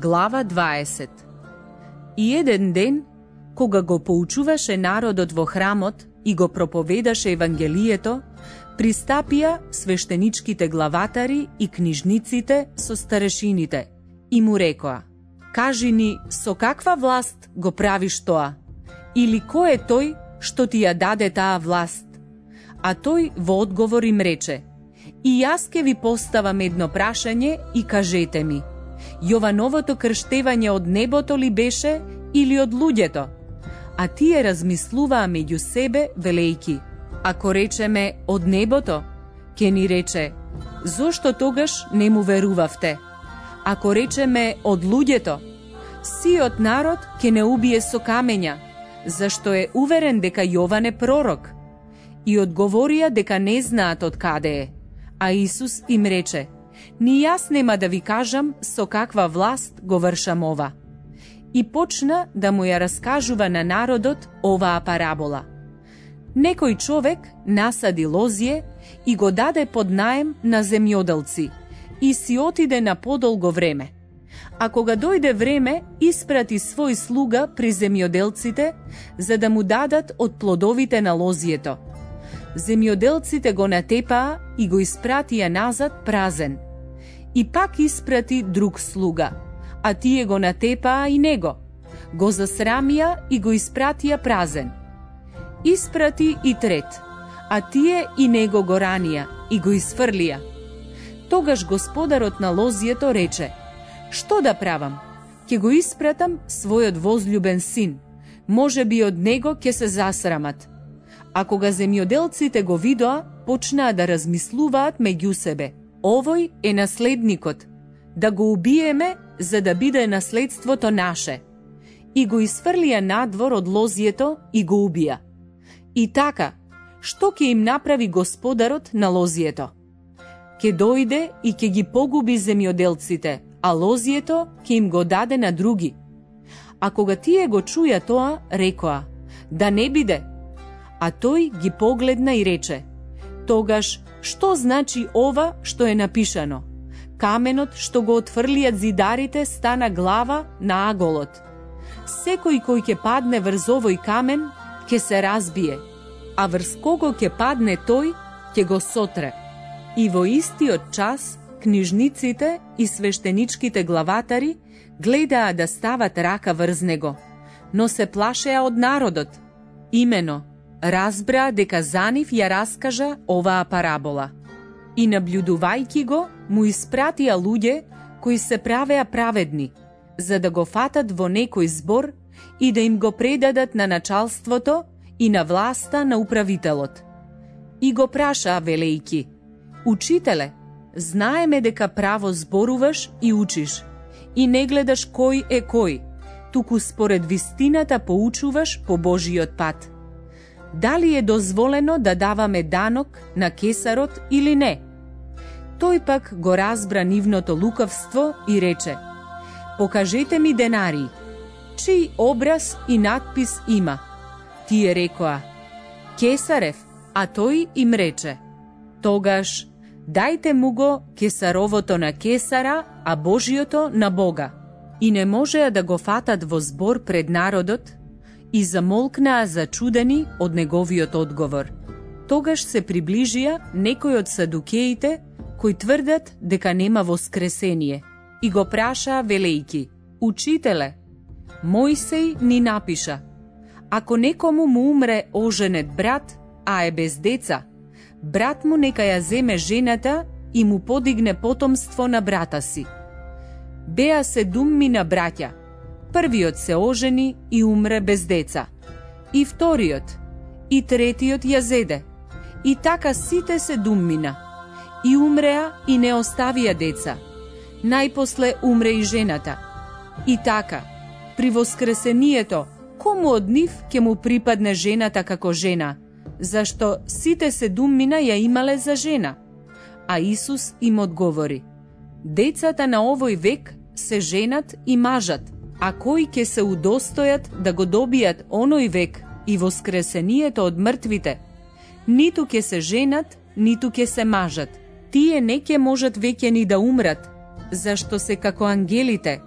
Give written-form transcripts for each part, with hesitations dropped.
глава 20. И еден ден, кога го поучуваше народот во храмот и го проповедаше Евангелието, пристапија свештеничките главатари и книжниците со старешините и му рекоа: кажи ни, со каква власт го правиш тоа? Или кој е тој што ти ја даде таа власт? А тој во одговор им рече: и јас ке ви поставам едно прашање и кажете ми, Јовановото крштевање од небото ли беше или од луѓето? А тие размислуваа меѓу себе, велејки: ако речеме од небото, ке ни рече: зошто тогаш не му верувавте? Ако речеме од луѓето, сиот народ ке не убие со камења, зашто е уверен дека Јован е пророк. И одговорија дека не знаат од каде е. А Исус им рече: ни јас нема да ви кажам со каква власт го вршам ова. И почна да му ја раскажува на народот оваа парабола. Некој човек насади лозје и го даде под наем на земјоделци и си отиде на подолго време. А кога дојде време, испрати свој слуга при земјоделците за да му дадат од плодовите на лозјето. Земјоделците го натепаа и го испратија назад празен. И пак испрати друг слуга, а тие го натепаа и него. Го засрамија и го испратија празен. Испрати и трет, а тие и него го ранија и го изфрлија. Тогаш господарот на лозјето рече: што да правам? Ќе го испратам својот возљубен син, може би од него ќе се засрамат. А кога земјоделците го видоа, почнаа да размислуваат меѓу себе: овој е наследникот, да го убиеме за да биде наследството наше. И го изфрлија надвор од лозјето и го убија. И така, што ќе им направи господарот на лозјето? Ке дојде и ќе ги погуби земјоделците, а лозјето ќе им го даде на други. А кога тие го чуја тоа, рекоа: да не биде. А тој ги погледна и рече: тогаш, што значи ова што е напишано? Каменот што го отфрлиат зидарите стана глава на аголот. Секој кој ќе падне врз овој камен, ќе се разбие, а врз кого ќе падне тој, ќе го сотре. И во истиот час, книжниците и свештеничките главатари гледаа да стават рака врз него, но се плашеа од народот. Имено, разбраа дека за нив ја раскажа оваа парабола. И наблюдувајќи го, му испратија луѓе кои се правеа праведни, за да го фатат во некој збор и да им го предадат на началството и на власта на управителот. И го прашаа, велејки: учителе, знаеме дека право зборуваш и учиш, и не гледаш кој е кој, туку според вистината поучуваш по Божиот пат. Дали е дозволено да даваме данок на кесарот или не? Тој пак го разбра нивното лукавство и рече: покажете ми денарии. Чиј образ и надпис има? Тие рекоа: Кесарев. А тој им рече: тогаш дајте му го кесаровото на кесара, а Божиото на Бога. И не можеа да го фатат во збор пред народот и замолкнаа зачудени од неговиот одговор. Тогаш се приближија некои од садукеите кои тврдат дека нема воскресение и го прашаа, велејки: учителе, Мојсей ни напиша: ако некому му умре оженет брат, а е без деца, брат му нека ја земе жената и му подигне потомство на брата си. Беа 7 браќа. Првиот се ожени и умре без деца. И вториот, и третиот ја зеде. И така сите 7 и умреа и не оставија деца. Најпосле умре и жената. И така, при воскресението, кому од нив ќе му припадне жената како жена, зашто сите 7 ја имале за жена? А Исус им одговори: децата на овој век се женат и мажат, а кои ќе се удостојат да го добијат оној век и воскресението од мртвите, ниту ќе се женат, ниту ќе се мажат. Тие не ќе можат веќе ни да умрат, зашто се како ангелите,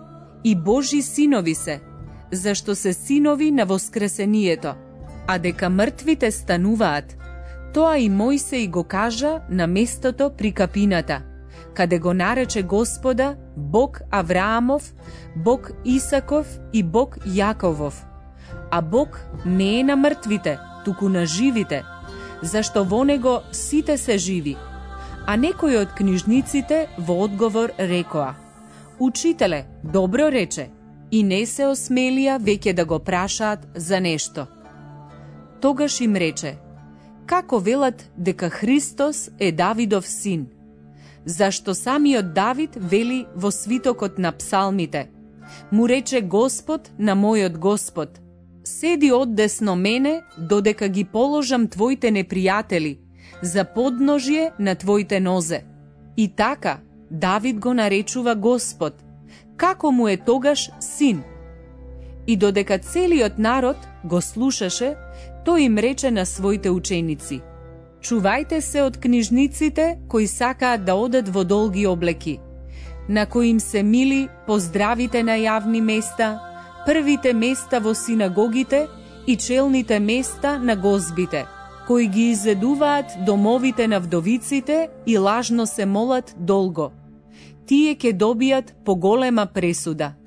и Божи синови се, зашто се синови на воскресението, а дека мртвите стануваат, тоа и Мојсей го кажа на местото при капината, каде го нарече Господа Бог Авраамов, Бог Исаков и Бог Јаковов. А Бог не е на мртвите, туку на живите, зашто во него сите се живи. А некои од книжниците во одговор рекоа: Учителе, добро рече, и не се осмелија веќе да го прашаат за нешто. Тогаш им рече: како велат дека Христос е Давидов син? Зашто самиот Давид вели во свитокот на псалмите: му рече Господ на мојот Господ: седи оддесно мене, додека ги положам твоите непријатели за подножје на твоите нозе. И така, Давид го наречува Господ, како му е тогаш син. И додека целиот народ го слушаше, тој им рече на своите ученици: чувајте се од книжниците кои сакаат да одат во долги облеки, на кои им се мили поздравите на јавни места, првите места во синагогите и челните места на гозбите, кои ги изедуваат домовите на вдовиците и лажно се молат долго. Тие ќе добијат поголема пресуда.